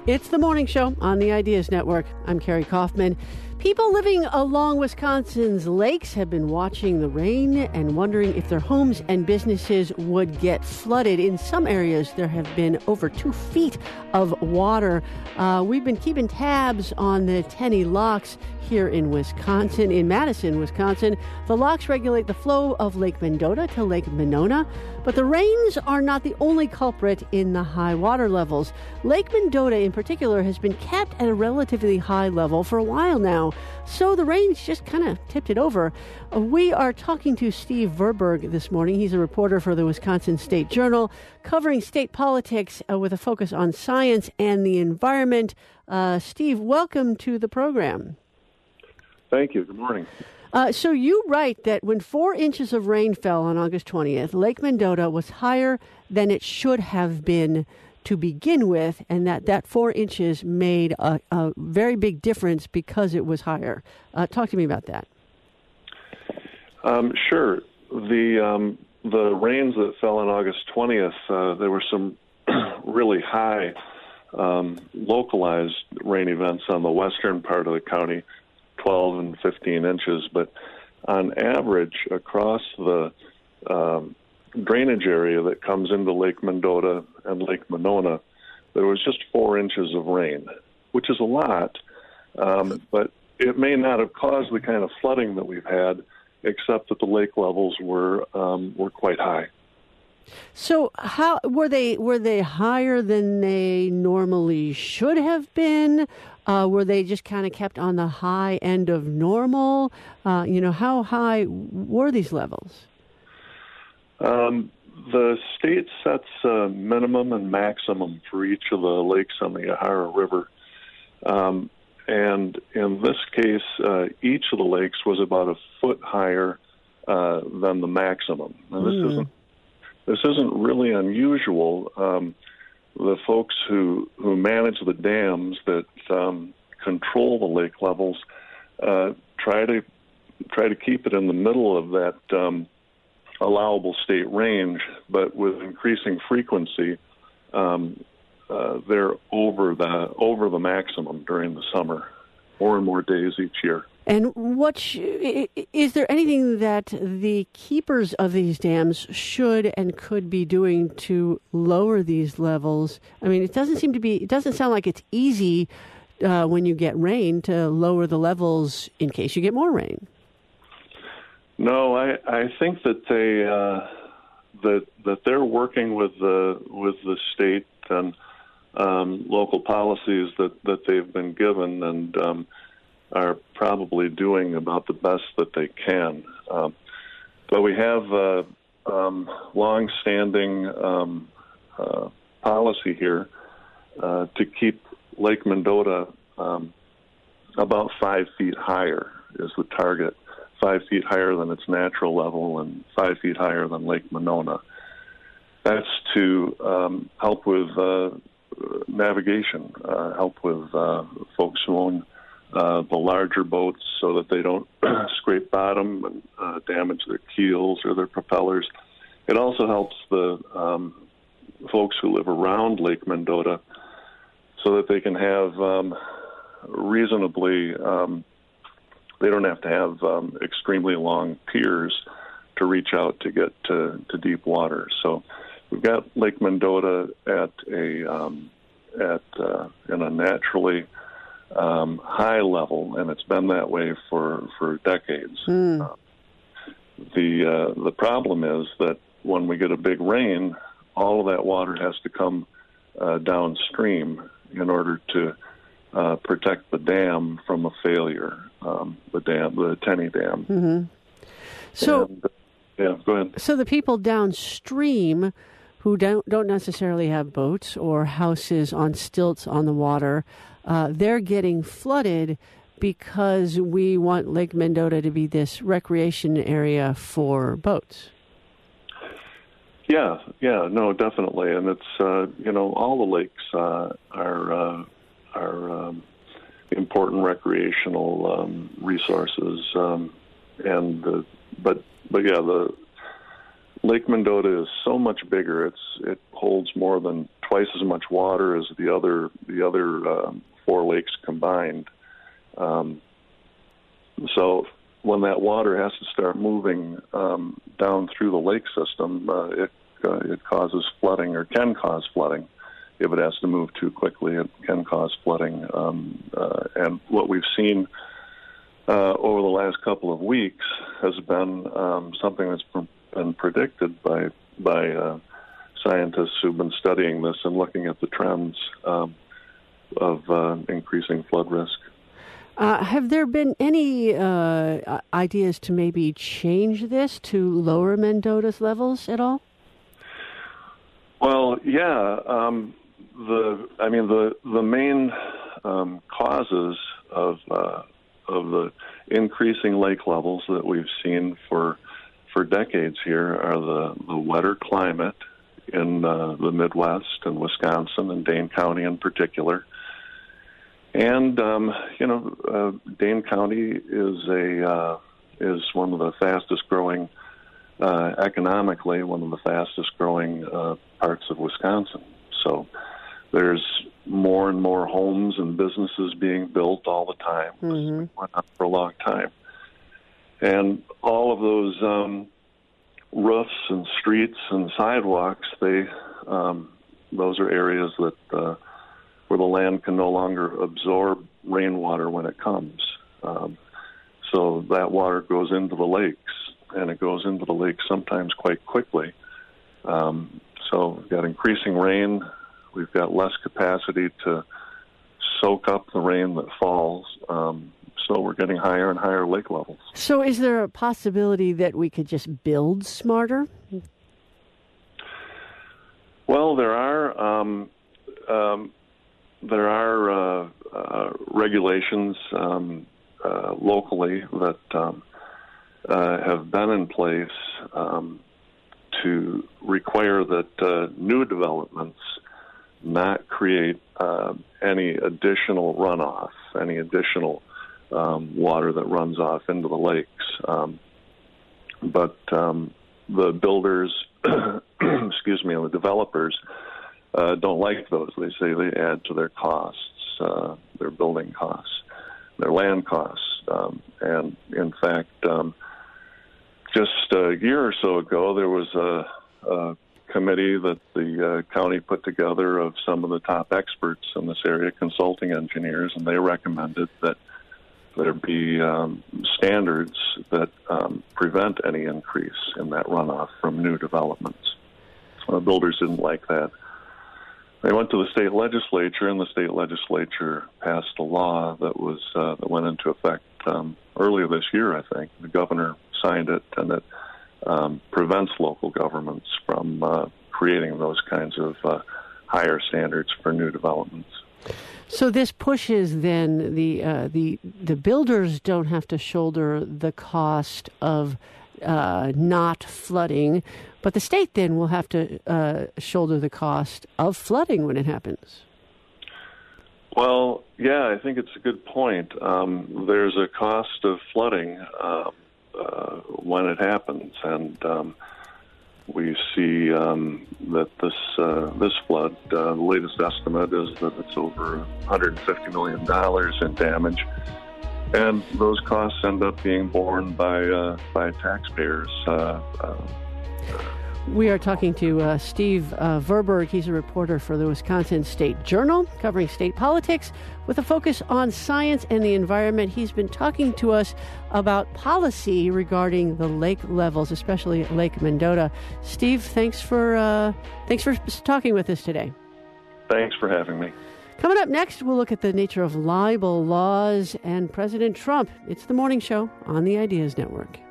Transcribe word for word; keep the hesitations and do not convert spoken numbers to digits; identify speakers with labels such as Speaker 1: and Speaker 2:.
Speaker 1: It's the morning show on the Ideas Network. I'm Carrie Kaufman. People living along Wisconsin's lakes have been watching the rain and wondering if their homes and businesses would get flooded. In some areas, there have been over two feet of water. Uh, we've been keeping tabs on the Tenney locks here in Wisconsin. In Madison, Wisconsin, the locks regulate the flow of Lake Mendota to Lake Monona, but the rains are not the only culprit in the high water levels. Lake Mendota in particular has been kept at a relatively high level for a while now, so the rains just kind of tipped it over. Uh, we are talking to Steve Verberg this morning. He's a reporter for the Wisconsin State Journal, covering state politics uh, with a focus on science and the environment. Uh, Steve, welcome to the program.
Speaker 2: Thank you. Good morning.
Speaker 1: Uh, so you write that when four inches of rain fell on August twentieth, Lake Mendota was higher than it should have been to begin with, and that that four inches made a, a very big difference because it was higher. Uh, talk to me about that.
Speaker 2: Um, sure. The um, the rains that fell on August twentieth, uh, there were some really high um, localized rain events on the western part of the county, twelve and fifteen inches, but on average across the um, drainage area that comes into Lake Mendota and Lake Monona, there was just four inches of rain, which is a lot, um, but it may not have caused the kind of flooding that we've had, except that the lake levels were um, were quite high.
Speaker 1: So, how were they? Were they higher than they normally should have been? Uh, were they just kind of kept on the high end of normal? Uh, you know, how high were these levels?
Speaker 2: Um, the state sets a minimum and maximum for each of the lakes on the Yahara River. Um, and in this case, uh, each of the lakes was about a foot higher uh, than the maximum. Now, this mm. isn't this isn't really unusual. Um, the folks who, who manage the dams that um, control the lake levels uh, try to try to keep it in the middle of that um, allowable state range, but with increasing frequency, um, uh, they're over the over the maximum during the summer, more and more days each year.
Speaker 1: And what sh- is there anything that the keepers of these dams should and could be doing to lower these levels? I mean, it doesn't seem to be. It doesn't sound like it's easy uh, when you get rain to lower the levels in case you get more rain.
Speaker 2: No, I, I think that they uh, that that they're working with the with the state and um, local policies that, that they've been given, and um, are probably doing about the best that they can. Um, but we have uh, um, long-standing um, uh, policy here uh, to keep Lake Mendota um, about five feet higher is the target. Five feet higher than its natural level and five feet higher than Lake Monona. That's to um, help with uh, navigation, uh, help with uh, folks who own uh, the larger boats so that they don't scrape bottom and uh, damage their keels or their propellers. It also helps the um, folks who live around Lake Mendota so that they can have um, reasonably um, they don't have to have um, extremely long piers to reach out to get to, to deep water. So we've got Lake Mendota at a um, at uh, in a naturally um, high level, and it's been that way for for decades. Mm. Uh, the uh, the problem is that when we get a big rain, all of that water has to come uh, downstream in order to uh, protect the dam from a failure. Um, the dam, the Tenney Dam.
Speaker 1: Mm-hmm. So,
Speaker 2: and, yeah, go ahead.
Speaker 1: So the people downstream who don't don't necessarily have boats or houses on stilts on the water, uh, they're getting flooded because we want Lake Mendota to be this recreation area for boats.
Speaker 2: Yeah, yeah, no, definitely, and it's uh, you know all the lakes uh, are uh, are. Um, important recreational um, resources, um, and uh, but but yeah, the Lake Mendota is so much bigger. It's it holds more than twice as much water as the other the other um, four lakes combined. Um, so when that water has to start moving um, down through the lake system, uh, it uh, it causes flooding, or can cause flooding. If it has to move too quickly, it can cause flooding. Um, uh, and what we've seen uh, over the last couple of weeks has been um, something that's been predicted by by uh, scientists who've been studying this and looking at the trends um, of uh, increasing flood risk.
Speaker 1: Uh, have there been any uh, ideas to maybe change this to lower Mendota's levels at all?
Speaker 2: Well, yeah. Um, the I mean the the main um, causes of uh, of the increasing lake levels that we've seen for for decades here are the, the wetter climate in uh, the Midwest and Wisconsin and Dane County in particular. And um, you know, uh, Dane County is a uh, is one of the fastest growing uh, economically, one of the fastest growing uh, parts of Wisconsin. So there's more and more homes and businesses being built all the time.
Speaker 1: Mm-hmm.
Speaker 2: This went on for a long time, and all of those um, roofs and streets and sidewalks, they um, those are areas that. Uh, where the land can no longer absorb rainwater when it comes. Um, so that water goes into the lakes, and it goes into the lakes sometimes quite quickly. Um, so we've got increasing rain. We've got less capacity to soak up the rain that falls. Um, so we're getting higher and higher lake levels.
Speaker 1: So is there a possibility that we could just build smarter?
Speaker 2: Well, there are... Um, um, There are uh, uh, regulations um, uh, locally that um, uh, have been in place um, to require that uh, new developments not create uh, any additional runoff, any additional um, water that runs off into the lakes. Um, but um, the builders, excuse me, and the developers Uh, don't like those. They say they add to their costs, uh, their building costs, their land costs. Um, and in fact, um, just a year or so ago, there was a, a committee that the uh, county put together of some of the top experts in this area, consulting engineers, and they recommended that there be um, standards that um, prevent any increase in that runoff from new developments. Uh, builders didn't like that. They went to the state legislature, and the state legislature passed a law that was uh, that went into effect um, earlier this year, I think. The governor signed it, and it um, prevents local governments from uh, creating those kinds of uh, higher standards for new developments.
Speaker 1: So this pushes then the uh, the the builders don't have to shoulder the cost of uh, not flooding, but the state then will have to uh, shoulder the cost of flooding when it happens.
Speaker 2: Well, yeah, I think it's a good point. Um, there's a cost of flooding uh, uh, when it happens, and um, we see um, that this uh, this flood, uh, the latest estimate is that it's over one hundred fifty million dollars in damage. And those costs end up being borne by uh, by taxpayers. Uh, uh,
Speaker 1: we are talking to uh, Steve uh, Verberg. He's a reporter for the Wisconsin State Journal, covering state politics with a focus on science and the environment. He's been talking to us about policy regarding the lake levels, especially Lake Mendota. Steve, thanks for uh, thanks for talking with us today.
Speaker 2: Thanks for having me.
Speaker 1: Coming up next, we'll look at the nature of libel laws and President Trump. It's The Morning Show on the Ideas Network.